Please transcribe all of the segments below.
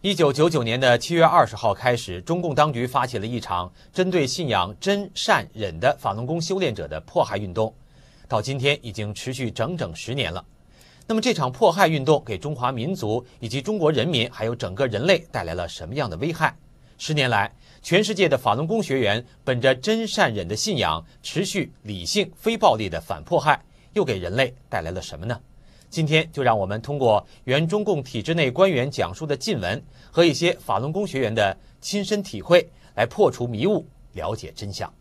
1999年的7月20号开始，中共当局发起了一场针对信仰真善忍的法轮功修炼者的迫害运动，到今天已经持续整整10年了。那么这场迫害运动给中华民族以及中国人民还有整个人类带来了什么样的危害？10年来，全世界的法轮功学员本着真善忍的信仰，持续理性非暴力的反迫害，又给人类带来了什么呢？今天就让我们通过原中共体制内官员讲述的禁闻和一些法轮功学员的亲身体会，来破除迷雾，了解真相。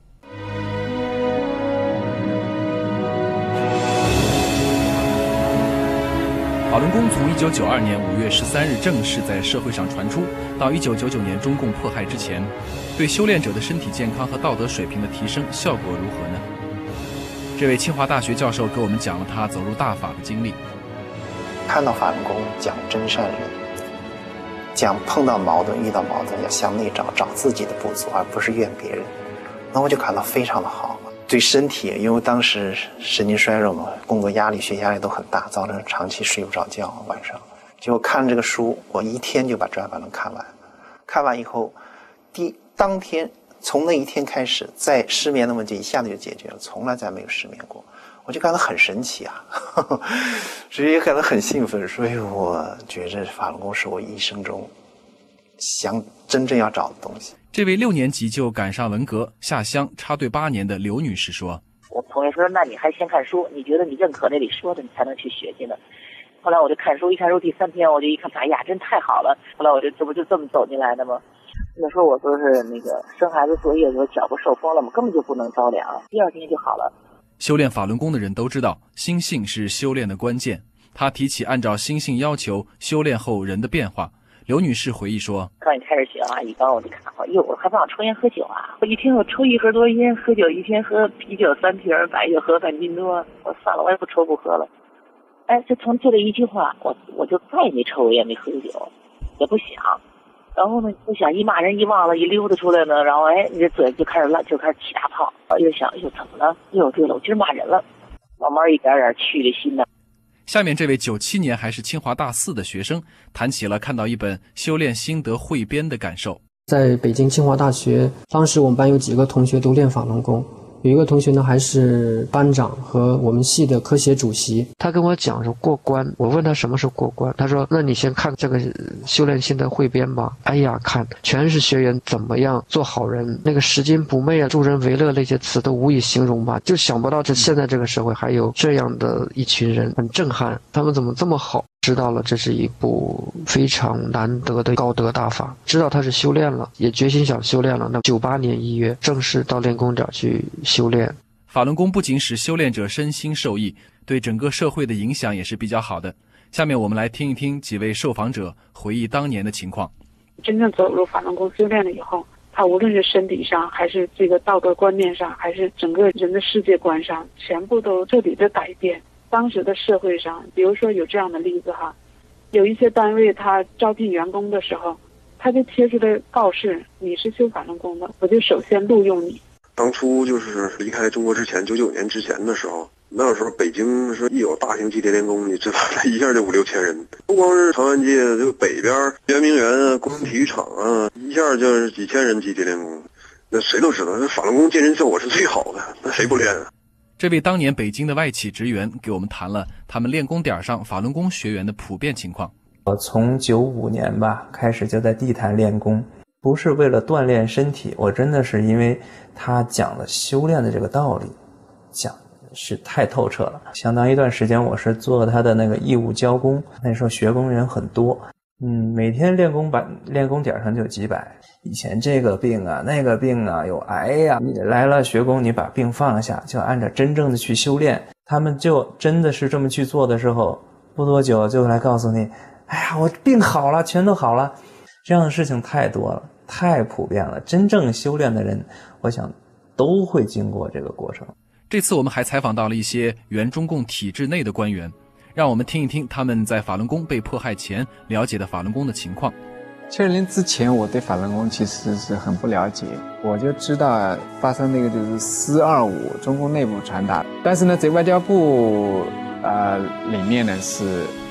法轮功从1992年5月13日正式在社会上传出，到1999年中共迫害之前，对修炼者的身体健康和道德水平的提升效果如何呢？这位清华大学教授给我们讲了他走入大法的经历。 看到法轮功讲真善忍，讲碰到矛盾遇到矛盾要向内找自己的不足，而不是怨别人，那我就感到非常的好。对身体，因为当时神经衰弱嘛，工作压力学习压力都很大，造成长期睡不着觉，晚上结果看这个书，我1天就把《转法轮》看完。看完以后当天从那一天开始，在失眠的问题一下子就解决了，从来再没有失眠过，我就感到很神奇啊，所以也感到很兴奋。所以我觉着法轮功是我一生中想真正要找的东西。 这位6年级就赶上文革下乡插队8年的刘女士说：“ 我朋友说，那你还先看书，你觉得你认可那里说的，你才能去学去呢。后来我就看书，一看书第3天我就一看，哎呀，真太好了。后来我就这不就这么走进来的吗？那时候我说是那个生孩子坐月子，脚不受风了嘛，根本就不能着凉，第2天就好了。” 修炼法轮功的人都知道，心性是修炼的关键。他提起按照心性要求修炼后人的变化。刘女士回忆说：“ 刚一开始学阿姨刚我就看，哟，我还不让抽烟喝酒啊！我一天我抽1盒多烟，喝酒一天喝啤酒3瓶，白酒喝半斤多。我算了，我也不抽不喝了。哎，就这一句话，我就再也没抽过烟，没喝过酒，也不想。然后呢，不想一骂人一忘了，一溜达出来呢，然后你这嘴就开始起大泡。又想，怎么了？对了，我今儿骂人了。慢慢一点点去的心呢。” 下面这位97年还是清华大4的学生谈起了看到一本修炼心得汇编的感受。 在北京清华大学，当时我们班有几个同学都练法轮功，有一个同学呢还是班长和我们系的科协主席。他跟我讲说过关，我问他什么是过关，他说那你先看这个修炼心得汇编吧。哎呀，看全是学员怎么样做好人，那个拾金不昧啊、助人为乐那些词都无以形容吧，就想不到现在这个社会还有这样的一群人，很震撼，他们怎么这么好。知道了这是一部非常难得的高德大法，知道他是修炼了，也决心想修炼了。那98年1月正式到练功点去修炼。 法轮功不仅使修炼者身心受益，对整个社会的影响也是比较好的。下面我们来听一听几位受访者回忆当年的情况。 真正走入法轮功修炼了以后，他无论是身体上还是这个道德观念上，还是整个人的世界观上，全部都彻底的改变。当时的社会上，比如说有这样的例子哈，有一些单位他招聘员工的时候，他就贴出来告示，你是修法轮功的，我就首先录用你。 当初就是离开中国之前，99年之前的时候，那时候北京是一有大型集体练功，你知道这一下就5、6千人，不光是长安街，就北边圆明园啊、工人体育场啊，一下就是几千人集体练功。那谁都知道，这法轮功健身效果是最好的，那谁不练啊？ 这位当年北京的外企职员给我们谈了他们练功点上法轮功学员的普遍情况。 我从95年吧开始就在地坛练功，不是为了锻炼身体，我真的是因为他讲了修炼的这个道理，讲是太透彻了。相当一段时间我是做他的那个义务教工，那时候学工人很多，每天练功点上就有几百。以前这个病啊那个病啊有癌呀，你来了学功，你把病放下，就按照真正的去修炼。他们就真的是这么去做的时候，不多久就来告诉你，哎呀，我病好了，全都好了。这样的事情太多了，太普遍了。真正修炼的人，我想都会经过这个过程。 这次我们还采访到了一些原中共体制内的官员，让我们听一听他们在法轮功被迫害前了解的法轮功的情况。 70之前我对法轮功其实是很不了解，我就知道发生那个就是425中共内部传达，但是呢在外交部里面呢是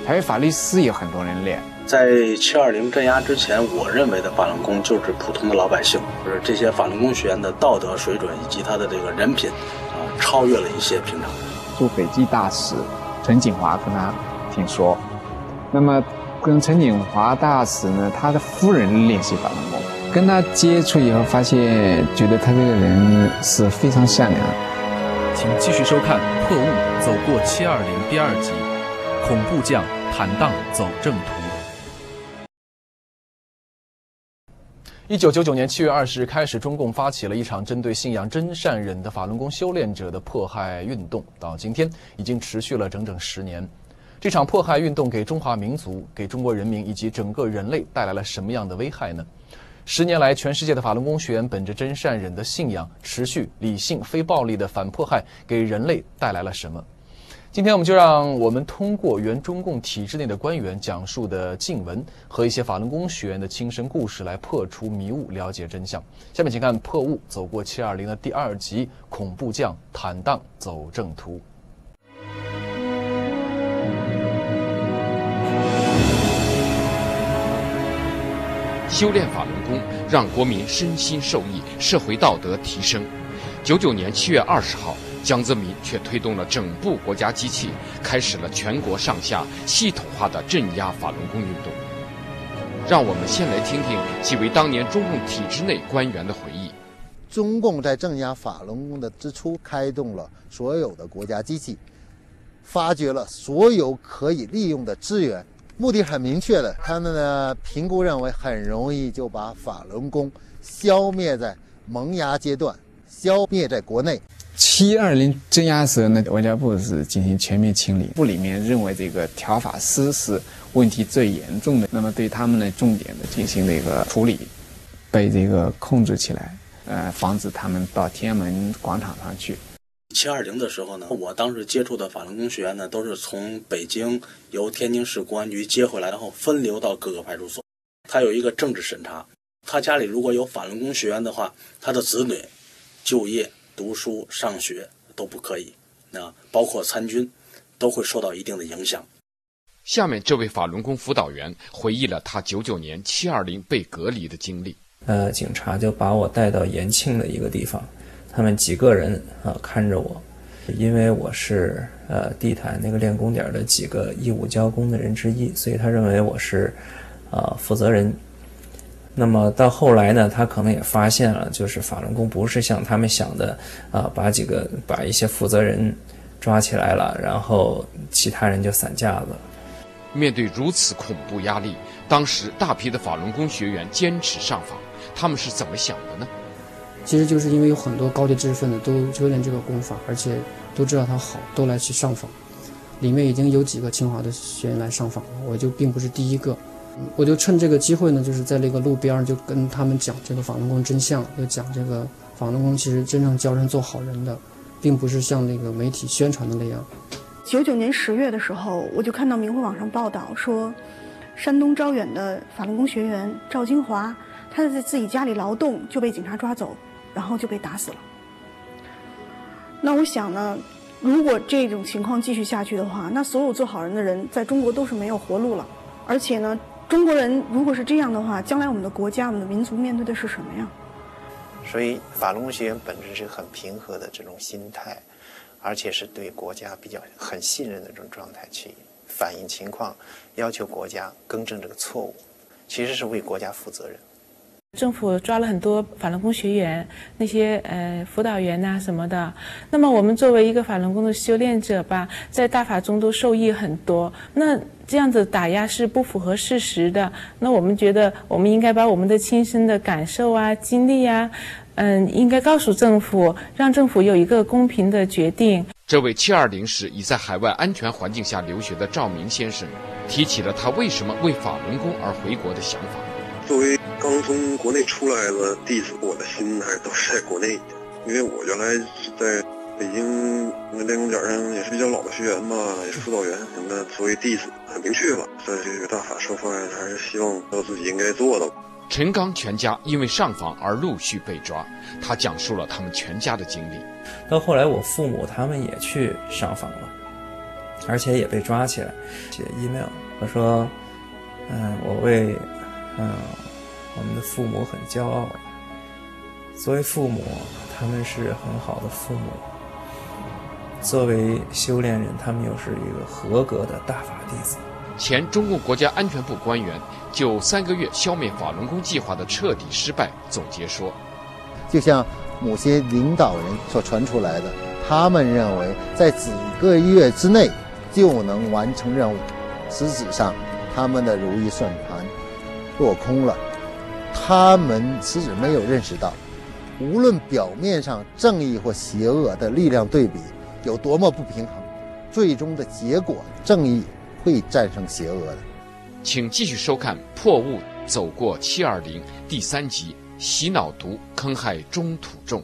台北法律司也很多人练。 在720镇压之前，我认为的法轮功就是普通的老百姓，就是这些法轮功学员的道德水准以及他的这个人品，超越了一些平常人。 驻北极大使陈锦华跟他听说，那么跟陈锦华大使呢，他的夫人练习法轮功，跟他接触以后发现，觉得他这个人是非常善良。 请继续收看《破雾走过720》第2集，恐怖将坦荡走正途。1999年7月20日开始，中共发起了一场针对信仰真善忍的法轮功修炼者的迫害运动，到今天已经持续了整整10年。这场迫害运动给中华民族、给中国人民以及整个人类带来了什么样的危害呢？10年来，全世界的法轮功学员本着真善忍的信仰，持续理性、非暴力的反迫害，给人类带来了什么？今天我们就让我们通过原中共体制内的官员讲述的禁闻和一些法轮功学员的亲身故事来破除迷雾，了解真相。下面请看《破雾走过720》的第2集，恐怖将坦荡走正途。 修炼法轮功，让国民身心受益，社会道德提升。99年7月20号。江泽民却推动了整部国家机器，开始了全国上下系统化的镇压法轮功运动。让我们先来听听几位当年中共体制内官员的回忆。 中共在镇压法轮功的之初，开动了所有的国家机器，发掘了所有可以利用的资源，目的很明确的，他们的评估认为很容易就把法轮功消灭在萌芽阶段，消灭在国内。 720镇压时呢，外交部是进行全面清理，部里面认为这个条法司是问题最严重的，那么对他们呢重点的进行了一个处理，被这个控制起来，防止他们到天安门广场上去。 720的时候呢，我当时接触的法轮功学员呢，都是从北京由天津市公安局接回来，然后分流到各个派出所。他有一个政治审查，他家里如果有法轮功学员的话，他的子女就业、读书、上学都不可以，包括参军，都会受到一定的影响。 下面这位法轮功辅导员回忆了他99年720被隔离的经历。 警察就把我带到延庆的一个地方，他们几个人看着我，因为我是地坛那个练功点的几个义务交功的人之一，所以他认为我是负责人。那么到后来呢，他可能也发现了，就是法轮功不是像他们想的把一些负责人抓起来了，然后其他人就散架子。 面对如此恐怖压力，当时大批的法轮功学员坚持上访，他们是怎么想的呢？ 其实就是因为有很多高级知识分子都修炼这个功法，而且都知道它好，都来去上访。里面已经有几个清华的学员来上访了，我就并不是第一个。我就趁这个机会呢，就是在那个路边就跟他们讲这个法轮功真相，就讲这个法轮功其实真正教人做好人的，并不是像那个媒体宣传的那样。 99年10月的时候，我就看到明慧网上报道说，山东招远的法轮功学员赵金华，他在自己家里劳动就被警察抓走，然后就被打死了。那我想呢，如果这种情况继续下去的话，那所有做好人的人在中国都是没有活路了。而且呢，中国人如果是这样的话，将来我们的国家、我们的民族面对的是什么呀？ 所以法轮功学员本质是很平和的这种心态，而且是对国家很信任的这种状态去反映情况，要求国家更正这个错误，其实是为国家负责任。 政府抓了很多法轮功学员，那些辅导员呐什么的。那么我们作为一个法轮功的修炼者吧，在大法中都受益很多。那这样子打压是不符合事实的。那我们觉得我们应该把我们的亲身的感受啊、经历啊，应该告诉政府，让政府有一个公平的决定。 这位720时已在海外安全环境下留学的赵明先生，提起了他为什么为法轮功而回国的想法。 作为刚从国内出来的弟子，我的心还都是在国内的，因为我原来是在北京练功点上也是比较老的学员嘛，也是辅导员。那作为弟子，很明确了，在这个大法受犯，还是希望做自己应该做的。 陈刚全家因为上访而陆续被抓，他讲述了他们全家的经历。 到后来，我父母他们也去上访了， 而且也被抓起来，写 email， 我说，我为我们的父母很骄傲。作为父母，他们是很好的父母；作为修炼人，他们又是一个合格的大法弟子。 前中共国家安全部官员就3个月消灭法轮功计划的彻底失败总结说： 就像某些领导人所传出来的，他们认为在几个月之内就能完成任务，实质上他们的如意算盘落空了。他们实质没有认识到，无论表面上正义或邪恶的力量对比有多么不平衡，最终的结果正义会战胜邪恶的。 请继续收看《破雾走过720》第3集：洗脑毒坑害中土众。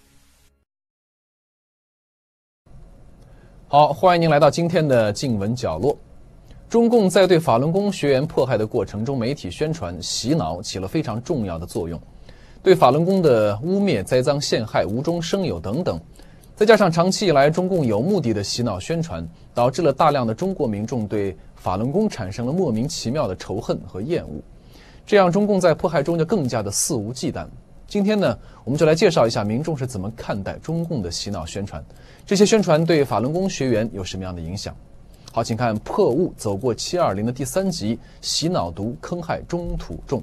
好，欢迎您来到今天的静闻角落。中共在对法轮功学员迫害的过程中，媒体宣传洗脑起了非常重要的作用，对法轮功的污蔑、栽赃陷害、无中生有等等，再加上长期以来中共有目的的洗脑宣传，导致了大量的中国民众对法轮功产生了莫名其妙的仇恨和厌恶，这样中共在迫害中就更加的肆无忌惮。今天呢，我们就来介绍一下民众是怎么看待中共的洗脑宣传，这些宣传对法轮功学员有什么样的影响。好，请看《破雾走过720》的第3集：洗脑毒坑害中土众。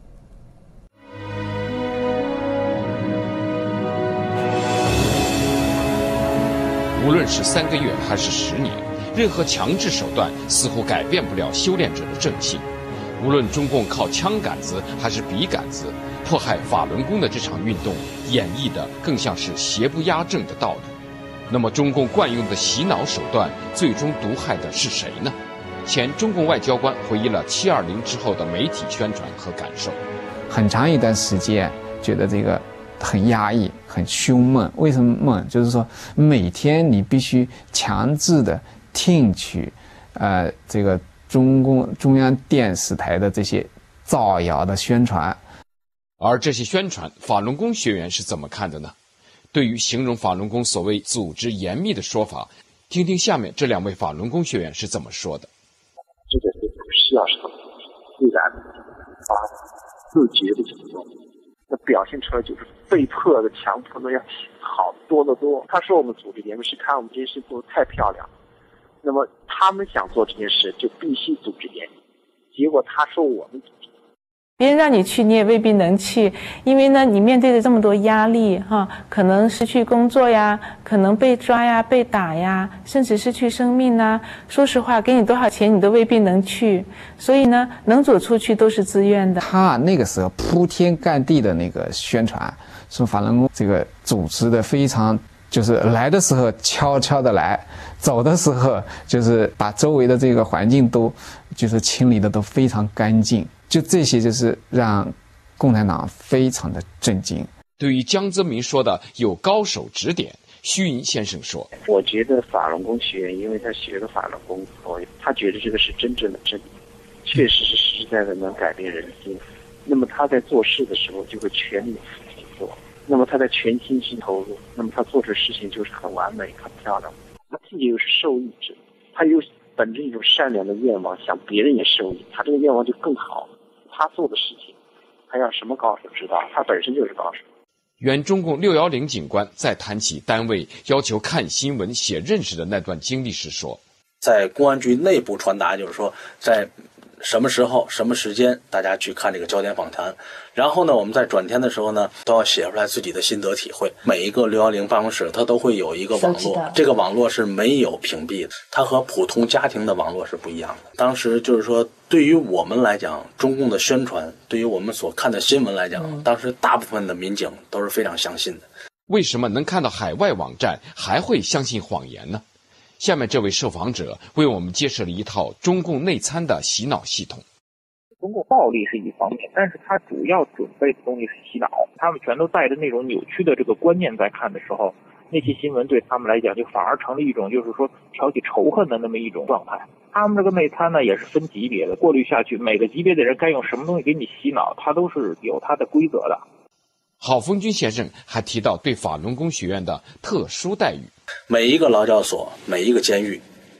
无论是3个月还是10年，任何强制手段似乎改变不了修炼者的正性。无论中共靠枪杆子还是笔杆子，迫害法轮功的这场运动，演绎的更像是邪不压正的道理。那么中共惯用的洗脑手段，最终毒害的是谁呢？前中共外交官回忆了720之后的媒体宣传和感受。 很长一段时间觉得这个很压抑、很凶闷。为什么闷？就是说每天你必须强制的听取，这个中共中央电视台的这些造谣的宣传。 而这些宣传，法轮功学员是怎么看的呢？对于形容法轮功所谓组织严密的说法，听听下面这2位法轮功学员是怎么说的。 这个是不需要什么自然发自觉的行动，那表现出来就是被迫的、强迫的要好多得多。他说我们组织严密是看我们这件事做得太漂亮，那么他们想做这件事就必须组织严密，结果他说我们组织。 别人让你去，你也未必能去，因为呢，你面对着这么多压力哈，可能失去工作呀，可能被抓呀、被打呀，甚至失去生命呐。说实话，给你多少钱你都未必能去，所以呢，能走出去都是自愿的。 他那个时候铺天盖地的那个宣传，说法轮功这个组织的非常，就是来的时候悄悄的来，走的时候就是把周围的这个环境都就是清理的都非常干净。就这些就是让共产党非常的震惊。 对于江泽民说的有高手指点，虚云先生说： 我觉得法轮功学员，因为他学了法轮功，他觉得这个是真正的真理，确实是实实在在能改变人心。那么他在做事的时候就会全力以赴做，那么他在全心投入，那么他做这事情就是很完美、很漂亮。他自己又是受益者，他又本着一种善良的愿望，想别人也受益，他这个愿望就更好。他做的事情，他让什么高手知道？他本身就是高手。 原中共610警官在谈起单位要求看新闻、写认识的那段经历时说： 在公安局内部传达，就是说在什么时候、什么时间，大家去看这个焦点访谈。然后呢，我们在转天的时候呢，都要写出来自己的心得体会。每一个610办公室，它都会有一个网络，这个网络是没有屏蔽的，它和普通家庭的网络是不一样的。当时就是说，对于我们来讲，中共的宣传，对于我们所看的新闻来讲，当时大部分的民警都是非常相信的。 为什么能看到海外网站还会相信谎言呢？下面这位受访者为我们揭示了一套中共内参的洗脑系统。 中共暴力是一方面，但是他主要准备的东西是洗脑，他们全都带着那种扭曲的这个观念在看的时候，那些新闻对他们来讲就反而成了一种就是说挑起仇恨的那么一种状态。他们这个内参呢也是分级别的，过滤下去每个级别的人该用什么东西给你洗脑，他都是有他的规则的。 郝峰军先生还提到对法轮功学院的特殊待遇。 每一个劳教所、每一个监狱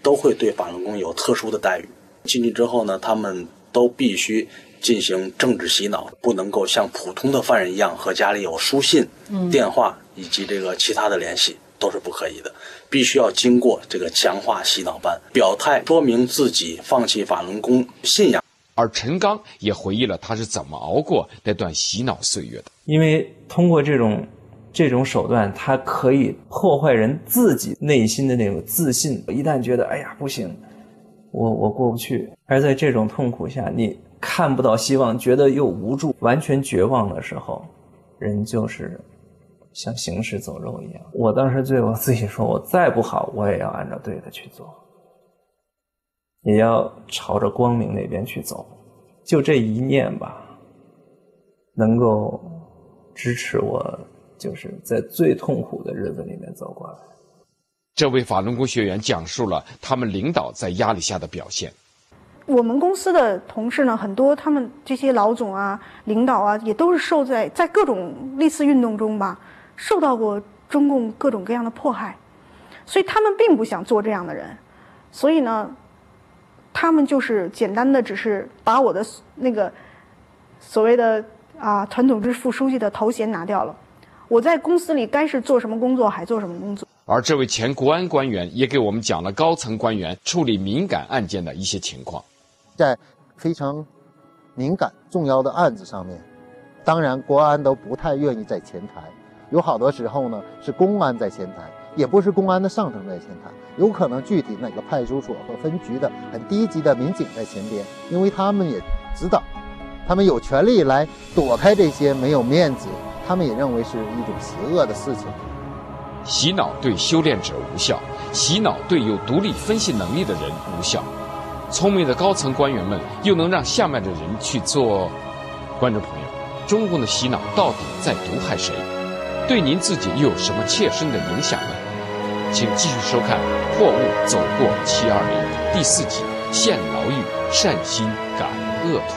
都会对法轮功有特殊的待遇。进去之后呢，他们都必须进行政治洗脑，不能够像普通的犯人一样和家里有书信、电话以及这个其他的联系，都是不可以的，必须要经过这个强化洗脑班，表态说明自己放弃法轮功信仰。 而陈刚也回忆了他是怎么熬过那段洗脑岁月的。 因为通过这种手段，它可以破坏人自己内心的那种自信。一旦觉得哎呀不行，我过不去，而在这种痛苦下，你看不到希望，觉得又无助，完全绝望的时候，人就是像行尸走肉一样。我当时对我自己说，我再不好，我也要按照对的去做，也要朝着光明那边去走。就这一念吧，能够支持我，就是在最痛苦的日子里面走过来。 这位法轮功学员讲述了他们领导在压力下的表现。 我们公司的同事呢，很多他们这些老总啊、领导啊，也都是在各种历次运动中吧，受到过中共各种各样的迫害，所以他们并不想做这样的人，所以呢，他们就是简单的只是把我的那个所谓的团总支副书记的头衔拿掉了，我在公司里该是做什么工作还做什么工作。 而这位前国安官员也给我们讲了高层官员处理敏感案件的一些情况。 在非常敏感重要的案子上面，当然国安都不太愿意在前台，有好多时候呢是公安在前台，也不是公安的上层在前台，有可能具体哪个派出所和分局的很低级的民警在前边，因为他们也知道，他们有权利来躲开这些没有面子，他们也认为是一种邪恶的事情。 洗脑对修炼者无效，洗脑对有独立分析能力的人无效。聪明的高层官员们又能让下面的人去做？观众朋友，中共的洗脑到底在毒害谁？对您自己又有什么切身的影响呢？请继续收看《破雾走过720》第4集：陷牢狱，善心感恶徒。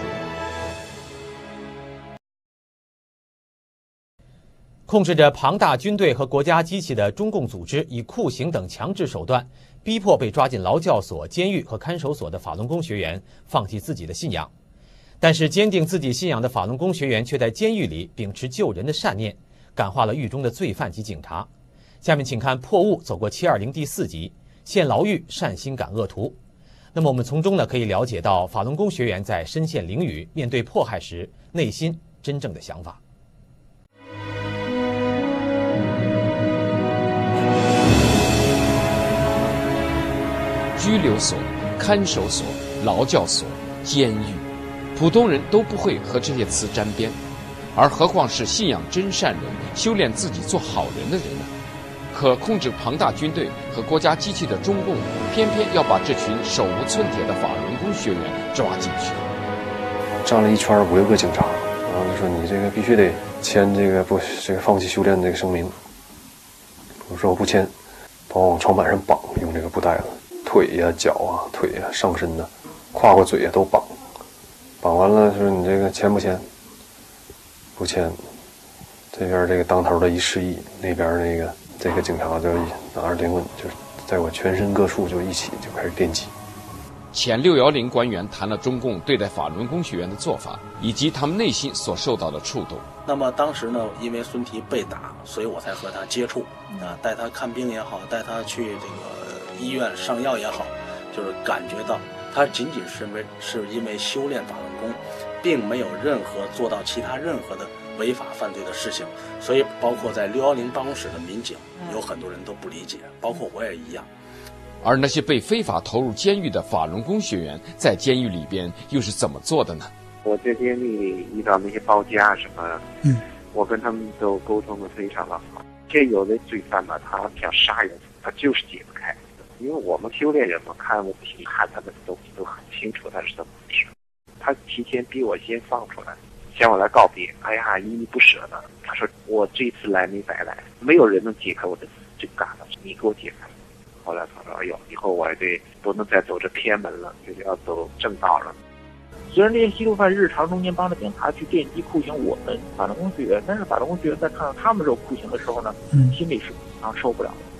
控制着庞大军队和国家机器的中共组织，以酷刑等强制手段逼迫被抓进劳教所、监狱和看守所的法轮功学员放弃自己的信仰。但是坚定自己信仰的法轮功学员却在监狱里秉持救人的善念，感化了狱中的罪犯及警察。下面请看《破雾走过720》第4集：陷牢狱，善心感恶徒。那么我们从中呢可以了解到法轮功学员在身陷囹圄、面对迫害时内心真正的想法。 拘留所、看守所、劳教所、监狱，普通人都不会和这些词沾边，而何况是信仰真善人、修炼自己做好人的人呢？可控制庞大军队和国家机器的中共，偏偏要把这群手无寸铁的法轮功学员抓进去。 站了一圈5、6个警察，然后就说你这个必须得签这个放弃修炼这个声明。我说我不签，把我往床板上绑，用这个布带子。腿呀、脚啊、腿呀、上身呐、胯骨嘴呀都绑，绑完了说你这个签不签？不签。这边这个当头的一示意，那边这个警察就拿着电棍，就在我全身各处就一起就开始电击。 前610官员谈了中共对待法轮功学员的做法，以及他们内心所受到的触动。 那么当时呢，因为孙提被打，所以我才和他接触，带他看病也好，带他去这个医院上药也好，就是感觉到他仅仅是因为修炼法轮功，并没有做到其他任何的违法犯罪的事情，所以包括在610办公室的民警，有很多人都不理解，包括我也一样。 而那些被非法投入监狱的法轮功学员，在监狱里边又是怎么做的呢？ 我在监狱里遇到那些包夹什么，我跟他们都沟通的非常的好。这有的罪犯嘛，他想杀人，他就是解不开，因为我们修炼人嘛，看问题看他们都很清楚他是怎么回事。他提前比我先放出来，向我来告别。哎呀，依依不舍的。他说我这次来没白来，没有人能解开我的这个疙瘩，你给我解开。后来他说：“哎呦，以后我这不能再走这偏门了，就是要走正道了。”虽然这些吸毒犯日常中间帮着警察去电击酷刑我们法轮功学员，但是法轮功学员在看到他们受酷刑的时候呢，心里是非常受不了的。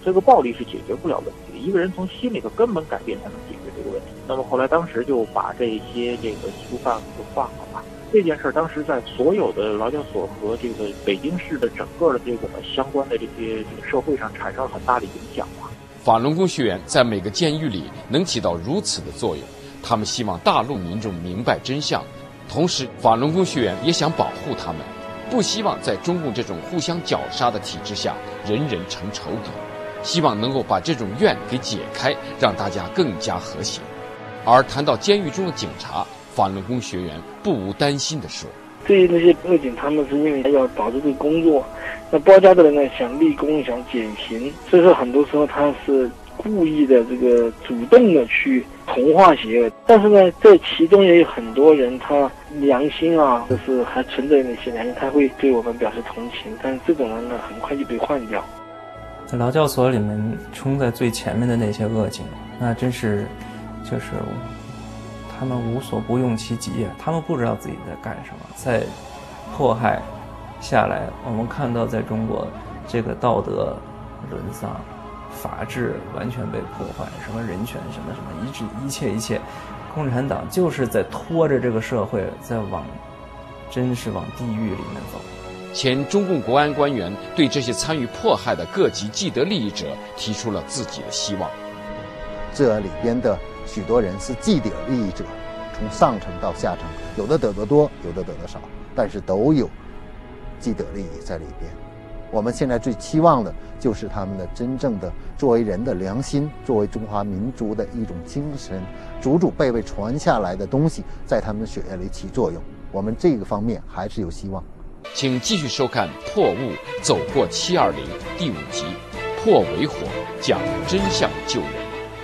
这个暴力是解决不了问题的，一个人从心里头根本改变才能解决这个问题。那么后来当时就把这些缉犯就放了吧。这件事当时在所有的劳教所和这个北京市的整个的这个相关的这个社会上产生了很大的影响吧。 法轮功学员在每个监狱里能起到如此的作用，他们希望大陆民众明白真相，同时法轮功学员也想保护他们，不希望在中共这种互相绞杀的体制下人人成仇敌，希望能够把这种怨给解开，让大家更加和谐。而谈到监狱中的警察，法轮功学员不无担心地说： 对于那些恶警，他们是因为要保住这个工作，那包家的人呢想立功想减刑，所以说很多时候他是故意的这个主动的去同化邪恶，但是呢这其中也有很多人他良心啊，就是还存在那些良心，他会对我们表示同情，但是这种人呢很快就被换掉。 在劳教所里面冲在最前面的那些恶警，那真是就是他们无所不用其极，他们不知道自己在干什么。在迫害下来，我们看到在中国这个道德沦丧，法治完全被破坏，什么人权什么一切，共产党就是在拖着这个社会在真是往地狱里面走。 前中共国安官员对这些参与迫害的各级既得利益者提出了自己的希望。 这里边的许多人是既得利益者，从上层到下层，有的得得多，有的得得少，但是都有既得利益在里边。我们现在最期望的就是他们的真正的作为人的良心，作为中华民族的一种精神，祖祖辈辈传下来的东西，在他们的血液里起作用。我们这个方面还是有希望。 请继续收看《破雾走过720》第5集《破为火》，讲真相救人。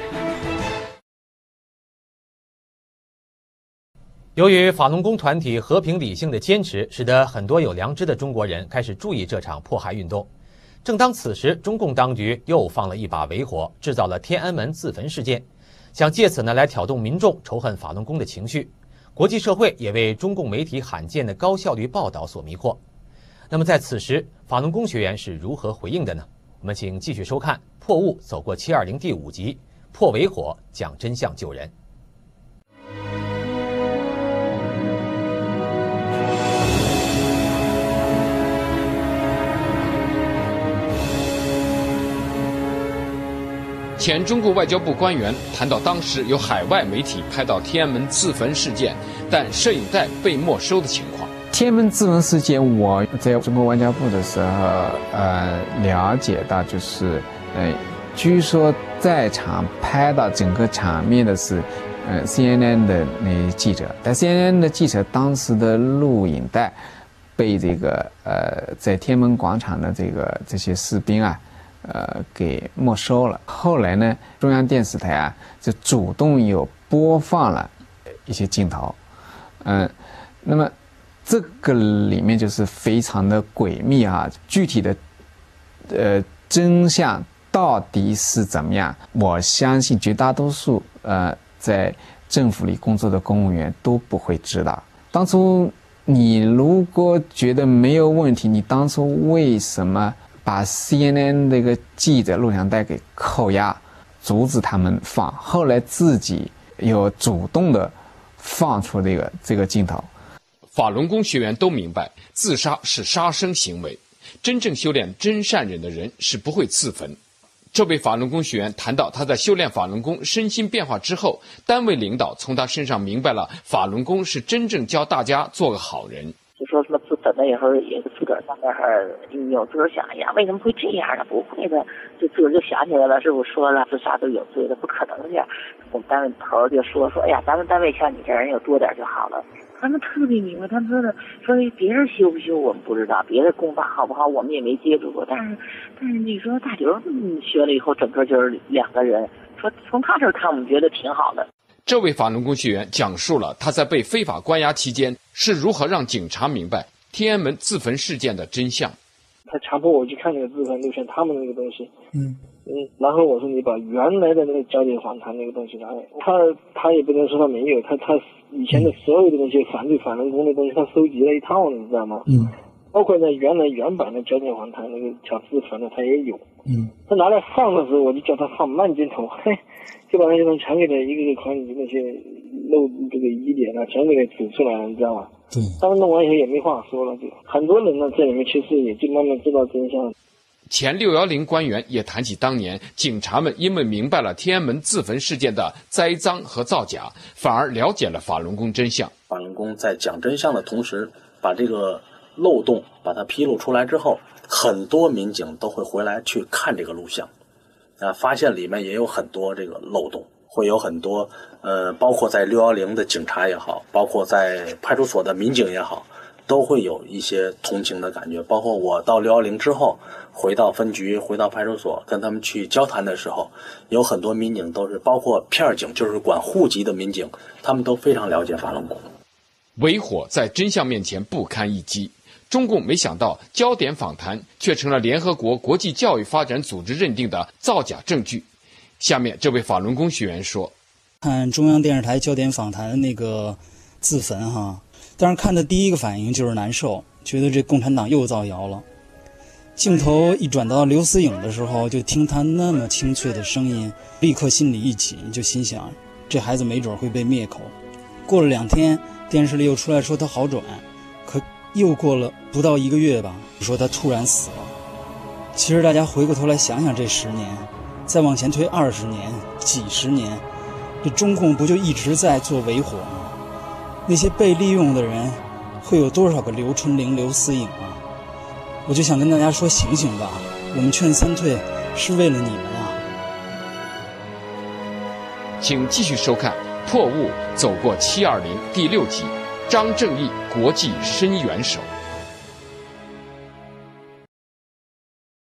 由于法轮功团体和平理性的坚持，使得很多有良知的中国人开始注意这场迫害运动。正当此时，中共当局又放了一把为火，制造了天安门自焚事件，想借此来挑动民众仇恨法轮功的情绪。国际社会也为中共媒体罕见的高效率报道所迷惑。那么在此时，法轮功学员是如何回应的呢？我们请继续收看《破雾走过720》第5集《破为火》，讲真相救人。 前中国外交部官员谈到，当时有海外媒体拍到天安门自焚事件，但摄影带被没收的情况。 天安门自焚事件，我在中国外交部的时候，了解到就是，据说在场拍到整个场面的是，CNN 的那些记者，但 CNN 的记者当时的录影带被这个在天安门广场的这些士兵啊。给没收了。后来呢，中央电视台啊就主动有播放了一些镜头，那么这个里面就是非常的诡秘啊，具体的真相到底是怎么样？我相信绝大多数在政府里工作的公务员都不会知道。当初你如果觉得没有问题，你当初为什么把 CNN 那个记者录像带给扣押，阻止他们放？后来自己又主动的放出这个镜头。 法轮功学员都明白，自杀是杀生行为，真正修炼真善忍的人是不会自焚。这位法轮功学员谈到，他在修炼法轮功身心变化之后，单位领导从他身上明白了法轮功是真正教大家做个好人。 就说什么自焚了以后，也是自个儿在那儿有自个儿想，哎呀，为什么会这样呢？不会的，就自个儿就想起来了。师傅说了，自杀都有罪的，不可能的。我们单位头就说，哎呀，咱们单位像你这人有多点就好了。他们特别明白，他们说别人修不修我们不知道，别的功法好不好我们也没接触过，但是你说大九学了以后，整个就是2个人。说从他这儿看，我们觉得挺好的。 这位法轮功学员讲述了他在被非法关押期间是如何让警察明白天安门自焚事件的真相。 他强迫我去看那个自焚录像，他们那个东西，然后我说你把原来的那个焦点访谈那个东西拿来，他也不能说他没有，他以前的所有的那些反对法轮功的东西，他收集了一套，你知道吗？包括呢原版的焦点访谈那个讲自焚的他也有， 他拿来放的时候，我就叫他放慢镜头，嘿，就把那些东西全给他一个个那些漏这个疑点啊，全给他指出来了，你知道吧？ 对。 他们弄完以后也没话说了，就很多人呢在里面其实也就慢慢知道真相。 前610官员也谈起当年警察们因为明白了天安门自焚事件的栽赃和造假，反而了解了法轮功真相。 法轮功在讲真相的同时，把这个漏洞把它披露出来之后，很多民警都会回来去看这个录像，发现里面也有很多这个漏洞，会有很多包括在610的警察也好，包括在派出所的民警也好，都会有一些同情的感觉。包括我到610之后，回到分局，回到派出所，跟他们去交谈的时候，有很多民警都是，包括片警，就是管户籍的民警，他们都非常了解法轮功。 伪火在真相面前不堪一击，中共没想到焦点访谈却成了联合国国际教育发展组织认定的造假证据。下面这位法轮功学员说： 看中央电视台焦点访谈那个自焚哈，当时看的第一个反应就是难受，觉得这共产党又造谣了。镜头一转到刘思颖的时候，就听他那么清脆的声音，立刻心里一紧，就心想这孩子没准会被灭口。过了2天，电视里又出来说他好转，可又过了不到1个月吧，说他突然死了。其实大家回过头来想想，这10年再往前推20年、几十年，这中共不就一直在做伪火吗？那些被利用的人会有多少个刘春玲、刘思颖啊？我就想跟大家说，醒醒吧，我们劝三退是为了你们啊。 请继续收看《破雾走过720》第6集，张正义国际深元首。